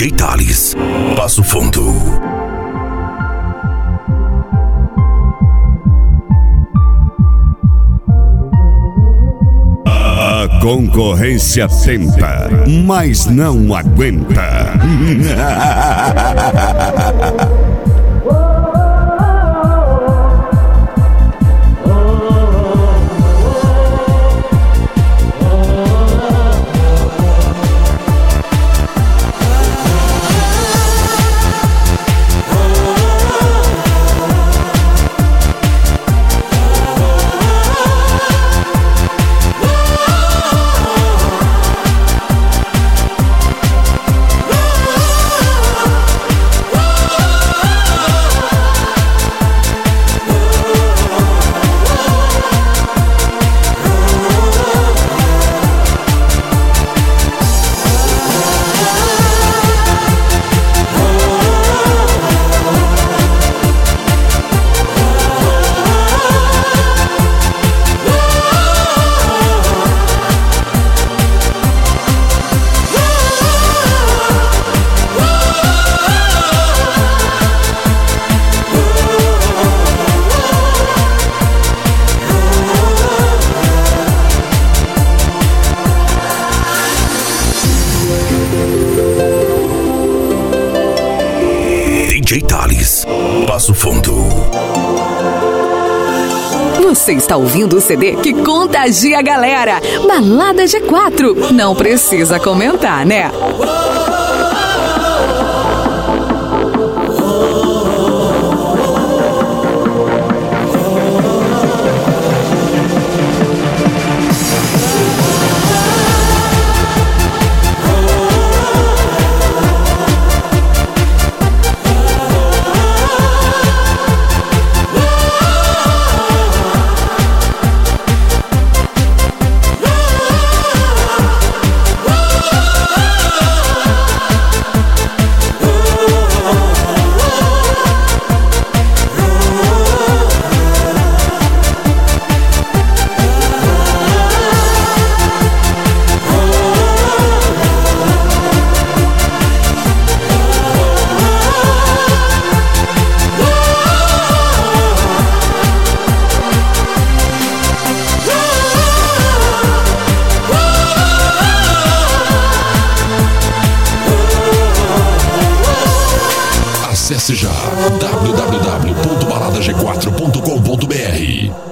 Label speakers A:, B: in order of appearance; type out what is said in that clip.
A: DJ Thales, Passo Fundo. A concorrência tenta, mas não aguenta. DJ Thales, Passo Fundo.
B: Você está ouvindo o CD que contagia a galera. Balada G4. Não precisa comentar, né?
C: Acesse já www.baladag4.com.br.